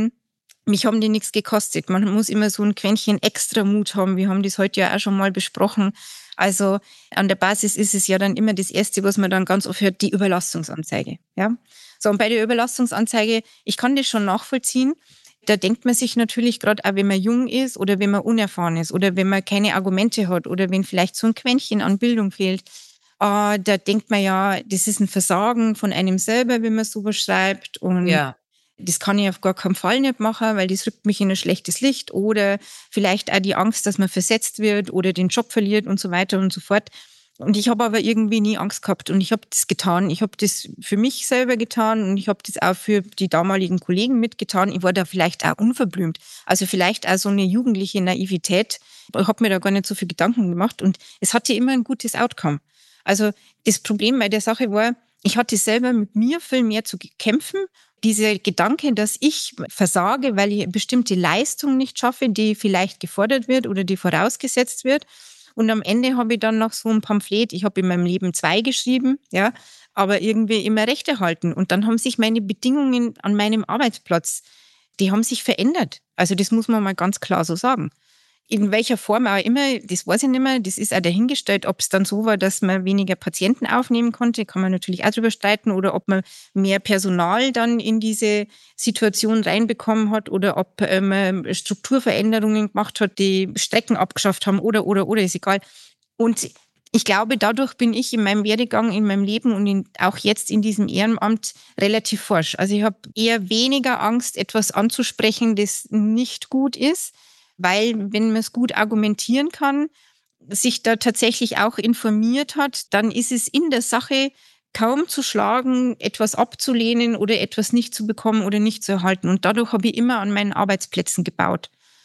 mich haben die nichts gekostet. Man muss immer so ein Quäntchen extra Mut haben. Wir haben das heute ja auch schon mal besprochen. Also an der Basis ist es ja dann immer das Erste, was man dann ganz oft hört, die Überlastungsanzeige. Ja? So, und bei der Überlastungsanzeige, ich kann das schon nachvollziehen. Da denkt man sich natürlich gerade auch, wenn man jung ist oder wenn man unerfahren ist oder wenn man keine Argumente hat oder wenn vielleicht so ein Quäntchen an Bildung fehlt, da denkt man ja, das ist ein Versagen von einem selber, wenn man sowas schreibt und Ja. das kann ich auf gar keinen Fall nicht machen, weil das rückt mich in ein schlechtes Licht oder vielleicht auch die Angst, dass man versetzt wird oder den Job verliert und so weiter und so fort. Und ich habe aber irgendwie nie Angst gehabt und ich habe das getan. Ich habe das für mich selber getan und ich habe das auch für die damaligen Kollegen mitgetan. Ich war da vielleicht auch unverblümt. Also vielleicht auch so eine jugendliche Naivität. Ich habe mir da gar nicht so viel Gedanken gemacht und es hatte immer ein gutes Outcome. Also das Problem bei der Sache war, ich hatte selber mit mir viel mehr zu kämpfen. Dieser Gedanke, dass ich versage, weil ich eine bestimmte Leistung nicht schaffe, die vielleicht gefordert wird oder die vorausgesetzt wird. Und am Ende habe ich dann noch so ein Pamphlet, ich habe in meinem Leben 2 geschrieben, ja, aber irgendwie immer Recht erhalten. Und dann haben sich meine Bedingungen an meinem Arbeitsplatz, die haben sich verändert. Also das muss man mal ganz klar so sagen. In welcher Form auch immer, das weiß ich nicht mehr, das ist auch dahingestellt, ob es dann so war, dass man weniger Patienten aufnehmen konnte, kann man natürlich auch drüber streiten, oder ob man mehr Personal dann in diese Situation reinbekommen hat oder ob man Strukturveränderungen gemacht hat, die Strecken abgeschafft haben oder, ist egal. Und ich glaube, dadurch bin ich in meinem Werdegang, in meinem Leben und auch jetzt in diesem Ehrenamt relativ forsch. Also ich habe eher weniger Angst, etwas anzusprechen, das nicht gut ist, weil wenn man es gut argumentieren kann, sich da tatsächlich auch informiert hat, dann ist es in der Sache kaum zu schlagen, etwas abzulehnen oder etwas nicht zu bekommen oder nicht zu erhalten. Und dadurch habe ich immer an meinen Arbeitsplätzen gebaut.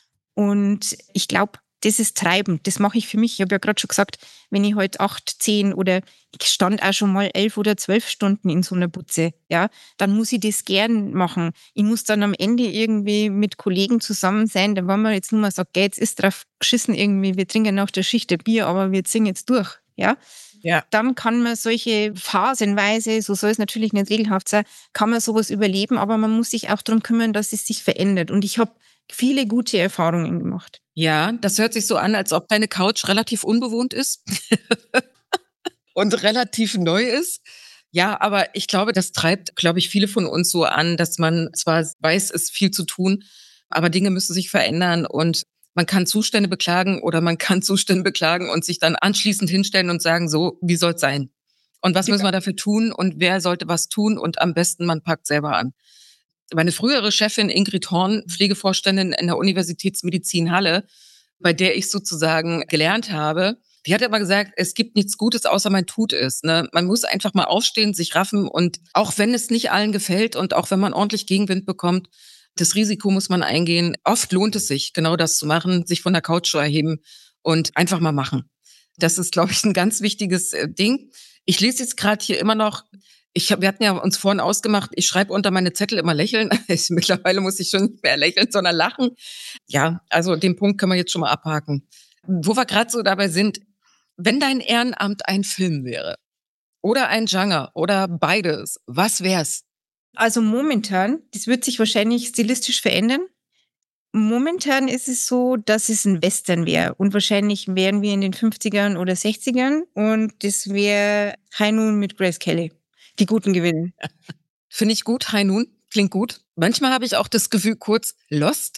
Und ich glaube, das ist treibend. Das mache ich für mich. Ich habe ja gerade schon gesagt, wenn ich heute 8, 10 oder ich stand auch schon mal 11 oder 12 Stunden in so einer Butze, ja, dann muss ich das gern machen. Ich muss dann am Ende irgendwie mit Kollegen zusammen sein, da wenn man jetzt nur mal sagt, gell, jetzt ist drauf geschissen irgendwie, wir trinken nach der Schicht ein Bier, aber wir ziehen jetzt durch, ja. Ja. Dann kann man solche phasenweise, so soll es natürlich nicht regelhaft sein, kann man sowas überleben, aber man muss sich auch darum kümmern, dass es sich verändert. Und ich habe viele gute Erfahrungen gemacht. Ja, das hört sich so an, als ob deine Couch relativ unbewohnt ist und relativ neu ist. Ja, aber ich glaube, das treibt, glaube ich, viele von uns so an, dass man zwar weiß, es ist viel zu tun, aber Dinge müssen sich verändern und man kann Zustände beklagen oder man kann Zustände beklagen und sich dann anschließend hinstellen und sagen, so, wie soll's sein? Und was müssen wir dafür tun und wer sollte was tun und am besten man packt selber an. Meine frühere Chefin Ingrid Horn, Pflegevorständin in der Universitätsmedizin Halle, bei der ich sozusagen gelernt habe, die hat immer gesagt, es gibt nichts Gutes, außer man tut es. Ne? Man muss einfach mal aufstehen, sich raffen und auch wenn es nicht allen gefällt und auch wenn man ordentlich Gegenwind bekommt, das Risiko muss man eingehen. Oft lohnt es sich, genau das zu machen, sich von der Couch zu erheben und einfach mal machen. Das ist, glaube ich, ein ganz wichtiges Ding. Ich lese jetzt gerade hier immer noch, wir hatten ja uns vorhin ausgemacht, ich schreibe unter meine Zettel immer lächeln. Mittlerweile muss ich schon nicht mehr lächeln, sondern lachen. Ja, also den Punkt können wir jetzt schon mal abhaken. Wo wir gerade so dabei sind, wenn dein Ehrenamt ein Film wäre oder ein Genre oder beides, was wär's? Also momentan, das wird sich wahrscheinlich stilistisch verändern. Momentan ist es so, dass es ein Western wäre und wahrscheinlich wären wir in den 50ern oder 60ern und das wäre High Noon mit Grace Kelly. Die Guten gewinnen. Finde ich gut, High Noon, klingt gut. Manchmal habe ich auch das Gefühl, kurz Lost.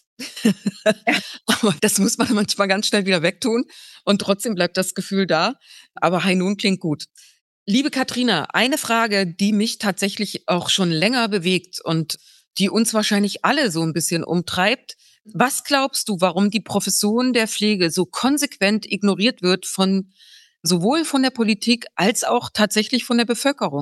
Aber das muss man manchmal ganz schnell wieder wegtun und trotzdem bleibt das Gefühl da. Aber High Noon klingt gut. Liebe Katrina, eine Frage, die mich tatsächlich auch schon länger bewegt und die uns wahrscheinlich alle so ein bisschen umtreibt. Was glaubst du, warum die Profession der Pflege so konsequent ignoriert wird sowohl von der Politik als auch tatsächlich von der Bevölkerung?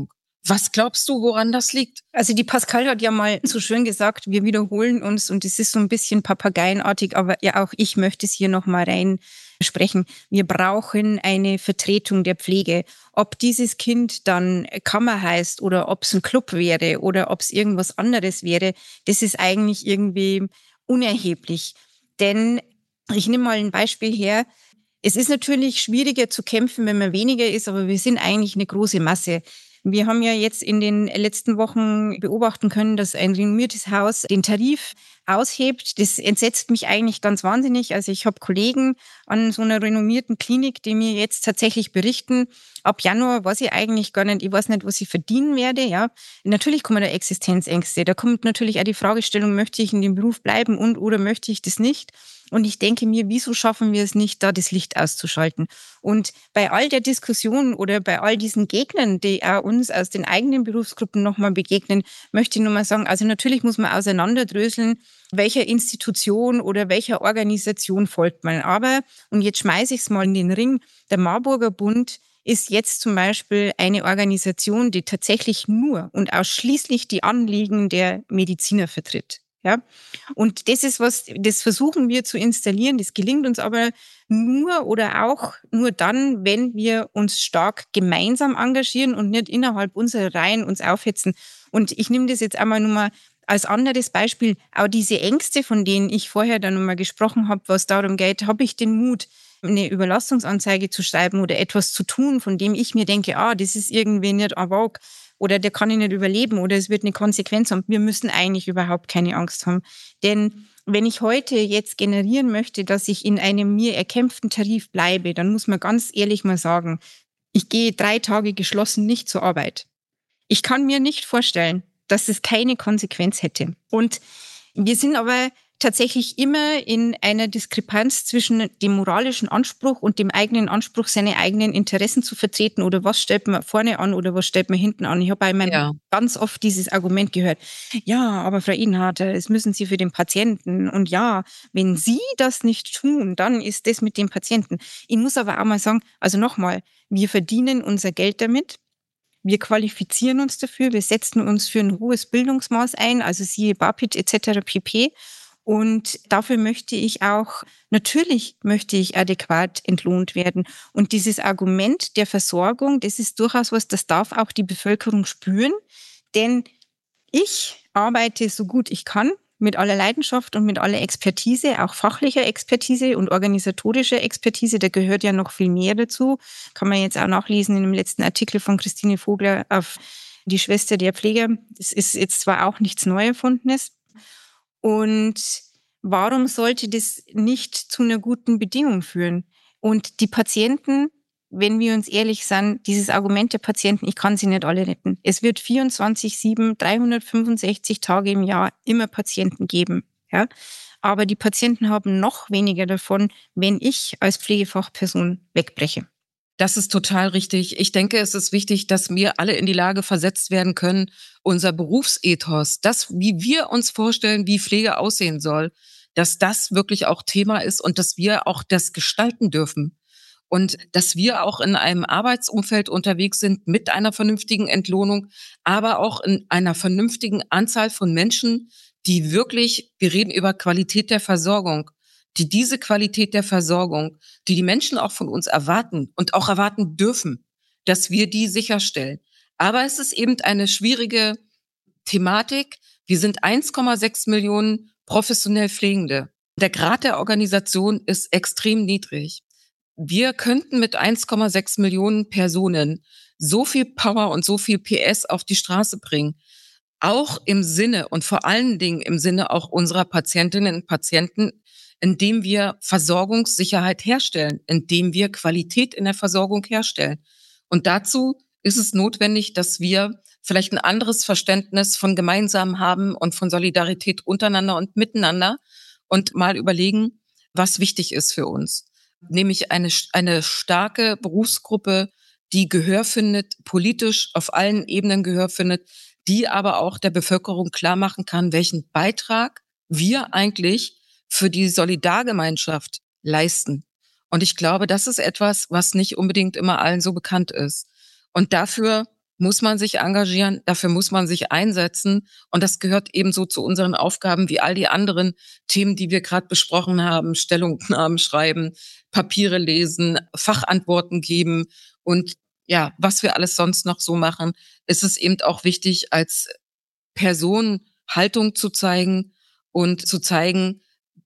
Was glaubst du, woran das liegt? Also die Pascal hat ja mal so schön gesagt, wir wiederholen uns und es ist so ein bisschen papageienartig, aber ja auch ich möchte es hier nochmal rein sprechen. Wir brauchen eine Vertretung der Pflege. Ob dieses Kind dann Kammer heißt oder ob es ein Club wäre oder ob es irgendwas anderes wäre, das ist eigentlich irgendwie unerheblich. Denn ich nehme mal ein Beispiel her. Es ist natürlich schwieriger zu kämpfen, wenn man weniger ist, aber wir sind eigentlich eine große Masse. Wir haben ja jetzt in den letzten Wochen beobachten können, dass ein renommiertes Haus den Tarif aushebt. Das entsetzt mich eigentlich ganz wahnsinnig. Also ich habe Kollegen an so einer renommierten Klinik, die mir jetzt tatsächlich berichten, ab Januar weiß ich eigentlich gar nicht, ich weiß nicht, was ich verdienen werde. Ja, natürlich kommen da Existenzängste. Da kommt natürlich auch die Fragestellung, möchte ich in dem Beruf bleiben und oder möchte ich das nicht? Und ich denke mir, wieso schaffen wir es nicht, da das Licht auszuschalten? Und bei all der Diskussion oder bei all diesen Gegnern, die auch uns aus den eigenen Berufsgruppen nochmal begegnen, möchte ich nur mal sagen, also natürlich muss man auseinanderdröseln, welcher Institution oder welcher Organisation folgt man. Aber, und jetzt schmeiße ich es mal in den Ring, der Marburger Bund ist jetzt zum Beispiel eine Organisation, die tatsächlich nur und ausschließlich die Anliegen der Mediziner vertritt. Ja, und das ist was, das versuchen wir zu installieren. Das gelingt uns aber nur oder auch nur dann, wenn wir uns stark gemeinsam engagieren und nicht innerhalb unserer Reihen uns aufhetzen. Und ich nehme das jetzt einmal nur mal als anderes Beispiel. Auch diese Ängste, von denen ich vorher dann nochmal gesprochen habe, was darum geht, habe ich den Mut, eine Überlastungsanzeige zu schreiben oder etwas zu tun, von dem ich mir denke, das ist irgendwie nicht en vogue oder der kann ich nicht überleben oder es wird eine Konsequenz haben. Wir müssen eigentlich überhaupt keine Angst haben. Denn wenn ich heute jetzt generieren möchte, dass ich in einem mir erkämpften Tarif bleibe, dann muss man ganz ehrlich mal sagen, ich gehe 3 Tage geschlossen nicht zur Arbeit. Ich kann mir nicht vorstellen, dass es keine Konsequenz hätte. Und wir sind aber tatsächlich immer in einer Diskrepanz zwischen dem moralischen Anspruch und dem eigenen Anspruch, seine eigenen Interessen zu vertreten oder was stellt man vorne an oder was stellt man hinten an. Ich habe einmal ganz oft dieses Argument gehört, ja, aber Frau Edenhardt, das müssen Sie für den Patienten und ja, wenn Sie das nicht tun, dann ist das mit dem Patienten. Ich muss aber auch mal sagen, also nochmal, wir verdienen unser Geld damit. Wir qualifizieren uns dafür, wir setzen uns für ein hohes Bildungsmaß ein, also siehe BAPIT etc. pp. Und dafür natürlich möchte ich adäquat entlohnt werden. Und dieses Argument der Versorgung, das ist durchaus was, das darf auch die Bevölkerung spüren. Denn ich arbeite so gut ich kann, mit aller Leidenschaft und mit aller Expertise, auch fachlicher Expertise und organisatorischer Expertise. Da gehört ja noch viel mehr dazu. Kann man jetzt auch nachlesen in dem letzten Artikel von Christine Vogler auf die Schwester der Pfleger. Das ist jetzt zwar auch nichts Neuerfundenes. Und warum sollte das nicht zu einer guten Bedingung führen? Und die Patienten, wenn wir uns ehrlich sind, dieses Argument der Patienten, ich kann sie nicht alle retten. Es wird 24/7, 365 Tage im Jahr immer Patienten geben. Ja? Aber die Patienten haben noch weniger davon, wenn ich als Pflegefachperson wegbreche. Das ist total richtig. Ich denke, es ist wichtig, dass wir alle in die Lage versetzt werden können, unser Berufsethos, das, wie wir uns vorstellen, wie Pflege aussehen soll, dass das wirklich auch Thema ist und dass wir auch das gestalten dürfen. Und dass wir auch in einem Arbeitsumfeld unterwegs sind mit einer vernünftigen Entlohnung, aber auch in einer vernünftigen Anzahl von Menschen, die wirklich, wir reden über Qualität der Versorgung, die diese Qualität der Versorgung, die Menschen auch von uns erwarten und auch erwarten dürfen, dass wir die sicherstellen. Aber es ist eben eine schwierige Thematik. Wir sind 1,6 Millionen professionell Pflegende. Der Grad der Organisation ist extrem niedrig. Wir könnten mit 1,6 Millionen Personen so viel Power und so viel PS auf die Straße bringen, auch im Sinne und vor allen Dingen im Sinne auch unserer Patientinnen und Patienten, indem wir Versorgungssicherheit herstellen, indem wir Qualität in der Versorgung herstellen. Und dazu ist es notwendig, dass wir vielleicht ein anderes Verständnis von gemeinsam haben und von Solidarität untereinander und miteinander und mal überlegen, was wichtig ist für uns. Nämlich eine starke Berufsgruppe, die Gehör findet, politisch auf allen Ebenen Gehör findet, die aber auch der Bevölkerung klar machen kann, welchen Beitrag wir eigentlich für die Solidargemeinschaft leisten. Und ich glaube, das ist etwas, was nicht unbedingt immer allen so bekannt ist. Und dafür muss man sich engagieren, dafür muss man sich einsetzen. Und das gehört ebenso zu unseren Aufgaben wie all die anderen Themen, die wir gerade besprochen haben. Stellungnahmen schreiben, Papiere lesen, Fachantworten geben und ja, was wir alles sonst noch so machen, ist es eben auch wichtig, als Person Haltung zu zeigen und zu zeigen,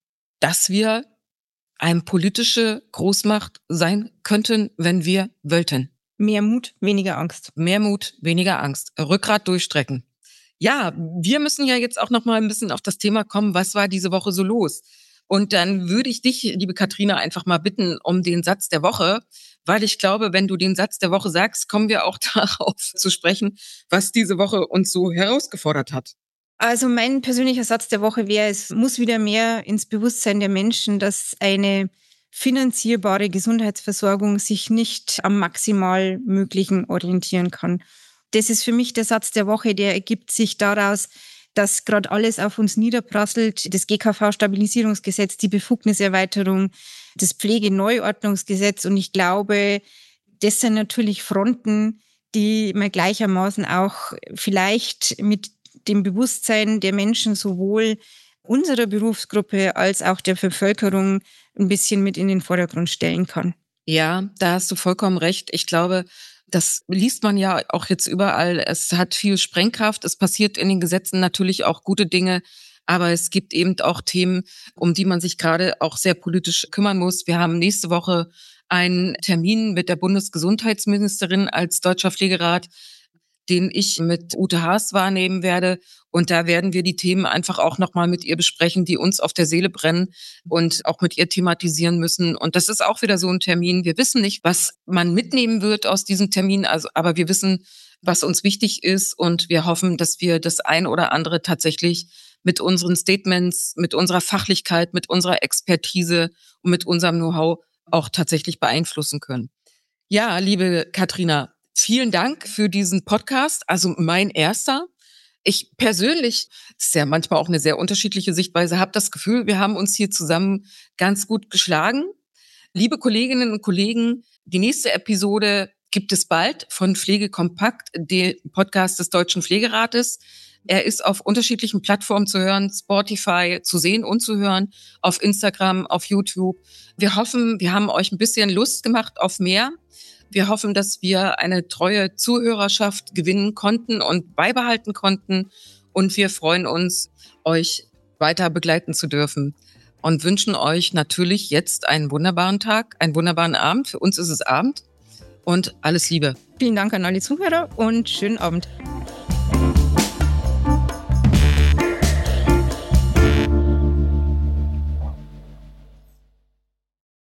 dass wir eine politische Großmacht sein könnten, wenn wir wollten. Mehr Mut, weniger Angst. Mehr Mut, weniger Angst. Rückgrat durchstrecken. Ja, wir müssen ja jetzt auch noch mal ein bisschen auf das Thema kommen, was war diese Woche so los? Und dann würde ich dich, liebe Katharina, einfach mal bitten um den Satz der Woche, weil ich glaube, wenn du den Satz der Woche sagst, kommen wir auch darauf zu sprechen, was diese Woche uns so herausgefordert hat. Also mein persönlicher Satz der Woche wäre, es muss wieder mehr ins Bewusstsein der Menschen, dass eine finanzierbare Gesundheitsversorgung sich nicht am maximal Möglichen orientieren kann. Das ist für mich der Satz der Woche, der ergibt sich daraus, dass gerade alles auf uns niederprasselt. Das GKV-Stabilisierungsgesetz, die Befugniserweiterung, das Pflegeneuordnungsgesetz. Und ich glaube, das sind natürlich Fronten, die man gleichermaßen auch vielleicht mit dem Bewusstsein der Menschen sowohl unserer Berufsgruppe als auch der Bevölkerung ein bisschen mit in den Vordergrund stellen kann. Ja, da hast du vollkommen recht. Ich glaube, das liest man ja auch jetzt überall. Es hat viel Sprengkraft. Es passiert in den Gesetzen natürlich auch gute Dinge. Aber es gibt eben auch Themen, um die man sich gerade auch sehr politisch kümmern muss. Wir haben nächste Woche einen Termin mit der Bundesgesundheitsministerin als Deutscher Pflegerat, den ich mit Ute Haas wahrnehmen werde. Und da werden wir die Themen einfach auch nochmal mit ihr besprechen, die uns auf der Seele brennen und auch mit ihr thematisieren müssen. Und das ist auch wieder so ein Termin. Wir wissen nicht, was man mitnehmen wird aus diesem Termin, aber wir wissen, was uns wichtig ist. Und wir hoffen, dass wir das ein oder andere tatsächlich mit unseren Statements, mit unserer Fachlichkeit, mit unserer Expertise und mit unserem Know-how auch tatsächlich beeinflussen können. Ja, liebe Katharina, vielen Dank für diesen Podcast. Also mein erster. Ich persönlich, das ist ja manchmal auch eine sehr unterschiedliche Sichtweise, habe das Gefühl, wir haben uns hier zusammen ganz gut geschlagen. Liebe Kolleginnen und Kollegen, die nächste Episode gibt es bald von Pflegekompakt, dem Podcast des Deutschen Pflegerates. Er ist auf unterschiedlichen Plattformen zu hören, Spotify zu sehen und zu hören, auf Instagram, auf YouTube. Wir hoffen, wir haben euch ein bisschen Lust gemacht auf mehr. Wir hoffen, dass wir eine treue Zuhörerschaft gewinnen konnten und beibehalten konnten. Und wir freuen uns, euch weiter begleiten zu dürfen und wünschen euch natürlich jetzt einen wunderbaren Tag, einen wunderbaren Abend. Für uns ist es Abend und alles Liebe. Vielen Dank an alle Zuhörer und schönen Abend.